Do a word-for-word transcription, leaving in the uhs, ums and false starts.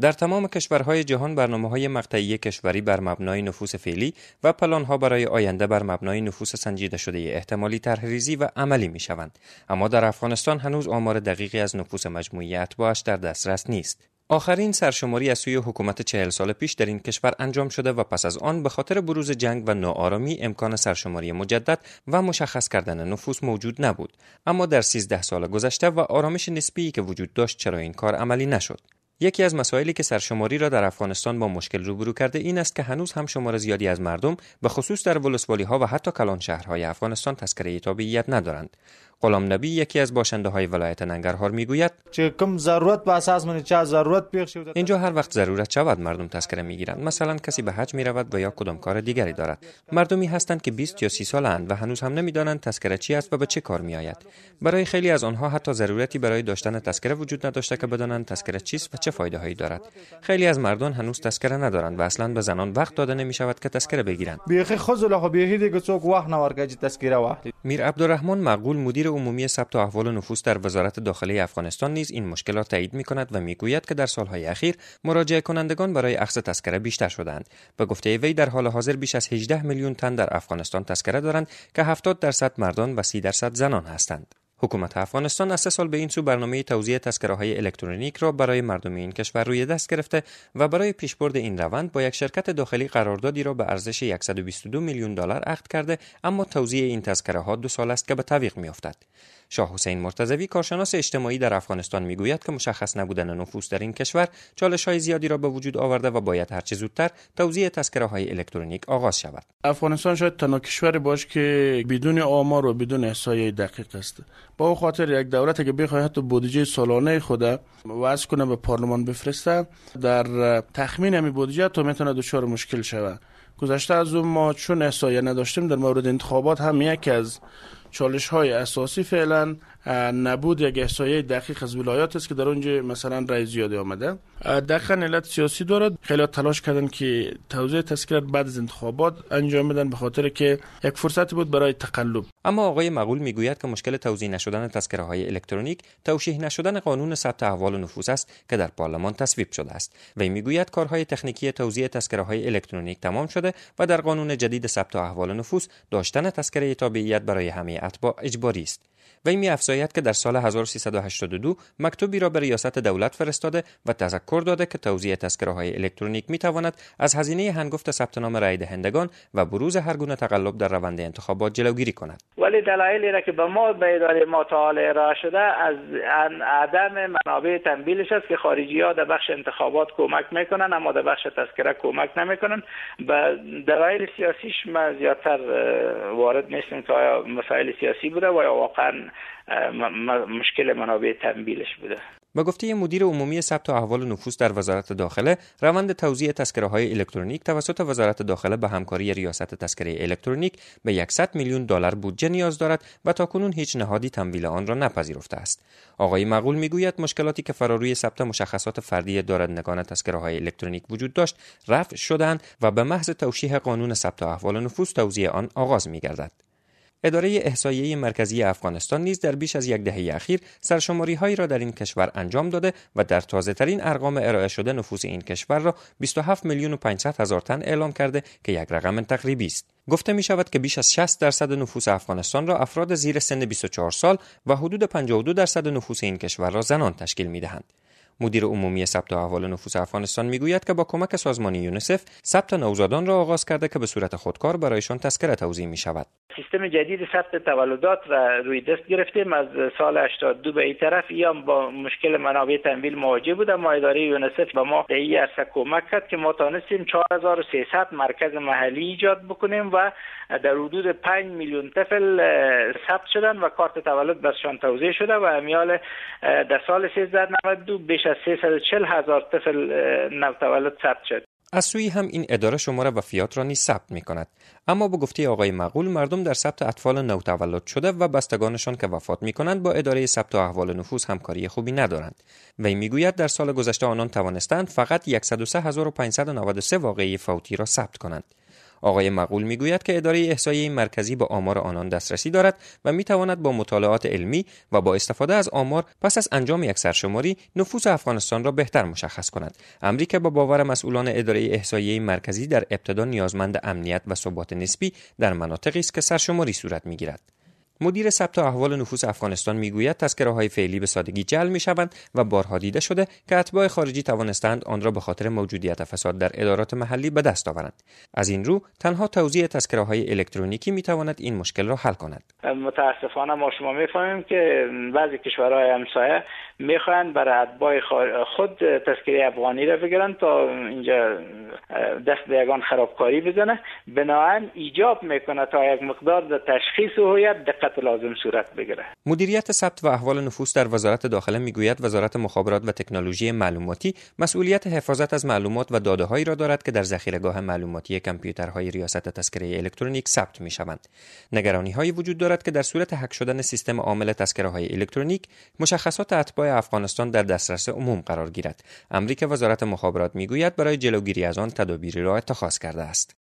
در تمام کشورهای جهان برنامه‌های مقطعی کشوری بر مبنای نفوس فعلی و پلان‌ها برای آینده بر مبنای نفوس سنجیده شده احتمالی طرح‌ریزی و عملی می‌شوند. اما در افغانستان هنوز آمار دقیقی از نفوس مجموعی اتباعش در دسترس نیست. آخرین سرشماری از سوی حکومت چهل سال پیش در این کشور انجام شده و پس از آن به خاطر بروز جنگ و ناآرامی امکان سرشماری مجدد و مشخص کردن نفوس موجود نبود. اما در سیزده سال گذشته و آرامش نسبی که وجود داشت چرا این کار عملی نشد؟ یکی از مسائلی که سرشماری را در افغانستان با مشکل روبرو کرده این است که هنوز هم شمار زیادی از مردم به خصوص در ولسوالی‌ها و حتی کلان شهرهای افغانستان تذکره تابعیت ندارند. غلام نبی یکی از باشنده‌های ولایت ننگرهار میگوید که کم ضرورت به اساس من چه ضرورت پیش شده اینجا هر وقت ضرورت شود مردم تذکره میگیرند. مثلا کسی به حج میرود و یا کدام کار دیگری دارد. مردمی هستند که بیست یا سی سالند و هنوز هم نمیدانند تذکره چی است و به چه کار میآید. برای خیلی از آنها حتی ضرورتی برای داشتن تذکره وجود نداشته که بدانند تذکره چیست و چه فایده‌هایی دارد. خیلی از مردان هنوز تذکره ندارند و اصلا به زنان وقت داده نمیشود که تذکره بگیرند. بیخی خود له بیخی دیگه څوک وخت نه ورکړي تذکره واخلي. میر عبدالرحمن معقول مدیر عمومی ثبت احوال نفوس در وزارت داخلی افغانستان نیز این مشکلات تایید می‌کند و میگوید که در سالهای اخیر مراجعه کنندگان برای اخذ تذکره بیشتر شدند. به گفته وی در حال حاضر بیش از هجده میلیون تن در افغانستان تذکره دارند که هفتاد درصد مردان و سی درصد زنان هستند. حکومت افغانستان از سه سال به این سو برنامه توزیع تذکره‌های الکترونیک را برای مردم این کشور روی دست گرفته و برای پیشبرد این روند با یک شرکت داخلی قراردادی را به ارزش صد و بیست و دو میلیون دلار عقد کرده، اما توزیع این تذکره‌ها دو سال است که به تعویق می‌افتد. شاه حسین مرتضوی کارشناس اجتماعی در افغانستان میگوید که مشخص نبودن نفوس در این کشور چالش‌های زیادی را به وجود آورده و باید هر چه زودتر توزیع تذکره‌های الکترونیک آغاز شود. افغانستان شاید تنها کشوری باشه که بدون آمار و بدون احصایه دقیق است. با او خاطر یک دولت که بخواهد حتی بودجه سالانه خود وضع کنه به پارلمان بفرسته، در تخمین همین بودجه تو میتونه دچار مشکل شود. گذشته از اون ما چون احصایه نداشتیم در مورد انتخابات هم یک از چالش های اساسی فعلا نبود یک احصایه دقیق از ولایات است که در اونجا مثلا رای زیادی آمده. دقیقاً علت سیاسی دارد. خیلی تلاش کردن که توزیع تذکره بعد از انتخابات انجام بدن به خاطر که یک فرصتی بود برای تقلب. اما آقای معقول میگوید که مشکل توزیع نشدن تذکره های الکترونیک توشیح نشدن قانون ثبت احوال نفوس است که در پارلمان تصویب شده است. وی میگوید کارهای تکنیکی توزیع تذکره های الکترونیک تمام شده و در قانون جدید ثبت احوال نفوس داشتن تذکره تابعیت برای همه اتباع اجباری است. وی می‌افزاید که در سال هزار و سیصد و هشتاد و دو مکتوبی را به ریاست دولت فرستاده و تذکر داده که توزیع تذکره‌های الکترونیک می‌تواند از هزینه هنگفت ثبت نام رای دهندگان و بروز هر گونه تقلب در روند انتخابات جلوگیری کند. ولی دلایلی را که به ما به اداره ما تعالی ارائه شده از عدم منابع تمویلش است که خارجی‌ها در بخش انتخابات کمک می‌کنن اما در بخش تذکره کمک نمی‌کنن. به دلایل سیاسیش ما زیادتر وارد نیستیم که آیا مسائل سیاسی بوده و یا واقعاً مشکل منابع تمویلش بوده. با گفته مدیر عمومی ثبت احوال نفوس در وزارت داخله، روند توزیع تذکره‌های الکترونیک توسط وزارت داخله به همکاری ریاست تذکره الکترونیک به صد میلیون دلار بودجه نیاز دارد و تاکنون هیچ نهادی تمویل آن را نپذیرفته است. آقای معقول میگوید مشکلاتی که فراروی ثبت مشخصات فردی دارندگان تذکره‌های الکترونیک وجود داشت، رفع شدند و به محض توشیح قانون ثبت احوال نفوس توزیع آن آغاز می‌گردد. اداره احصایه مرکزی افغانستان نیز در بیش از یک دهه اخیر سرشماری‌هایی را در این کشور انجام داده و در تازه‌ترین ارقام ارائه شده نفوس این کشور را بیست و هفت میلیون و پانصد هزار تن اعلام کرده که یک رقم تقریبی است. گفته می شود که بیش از شصت درصد نفوس افغانستان را افراد زیر سن بیست و چهار سال و حدود پنجاه و دو درصد نفوس این کشور را زنان تشکیل می‌دهند. مدیر عمومی ثبت احوال نفوس افغانستان میگوید که با کمک سازمان یونیسف ثبت نوزادان را آغاز کرده که به صورت خودکار برایشان تذکره توزیع می شود. سیستم جدید ثبت تولدات را روی دست گرفتیم از سال هشتاد و دو به این طرف. یا با مشکل منابع تمویل مواجه بود، اما اداره یونیسف به ما در این عرصه کمک کرد که ما تانستیم چهار هزار و سیصد مرکز محلی ایجاد بکنیم و در حدود پنج میلیون طفل ثبت شدن و کارت تولد برشان توزیع شده و امیال در سال سیزده نود و دو بیش از سیصد و چهل هزار طفل نوتولد ثبت شد. از سوی هم این اداره شماره وفیات را نیز ثبت می کند. اما به گفته آقای معقول مردم در ثبت اطفال نوتولد شده و بستگانشان که وفات می کنند با اداره ثبت احوال نفوس همکاری خوبی ندارند. وی می گوید در سال گذشته آنان توانستند فقط صد و سه هزار و پانصد و نود و سه واقعه فوتی را ثبت کنند. آقای مقول میگوید که اداره احصایه مرکزی به آمار آنان دسترسی دارد و میتواند با مطالعات علمی و با استفاده از آمار پس از انجام یک سرشماری نفوس افغانستان را بهتر مشخص کند. امری که با باور مسئولان اداره احصایه مرکزی در ابتدا نیازمند امنیت و ثبات نسبی در مناطقی است که سرشماری صورت میگیرد. مدیر ثبت احوال نفوس افغانستان میگوید تذکره‌های فعلی به سادگی جعل میشوند و بارها دیده شده که اتباع خارجی توانستند آن را به خاطر موجودیت فساد در ادارات محلی به دست آورند. از این رو تنها توزیع تذکره‌های الکترونیکی میتواند این مشکل را حل کند. متاسفانه ما شما میفهمیم که بعضی کشورهای همسایه میخوان برای اتباع خود تذکره افغانی را بگیرن تا اینجا دست به یگان خرابکاری بزنه، بنابراین ایجاب میکنه تا یک مقدار در تشخیص هویت دقت لازم صورت بگیره. مدیریت ثبت و احوال نفوس در وزارت داخله میگوید وزارت مخابرات و تکنولوژی معلوماتی مسئولیت حفاظت از معلومات و داده‌هایی را دارد که در ذخیره‌گاه معلوماتی کامپیوترهای ریاست تذکره الکترونیک ثبت میشوند. نگرانی‌هایی وجود دارد که در صورت هک شدن سیستم عامل تذکره‌های الکترونیک مشخصات اتباع افغانستان در دسترس عموم قرار گیرد. امری که وزارت مخابرات میگوید برای جلوگیری از آن تدابیری را اتخاذ کرده است.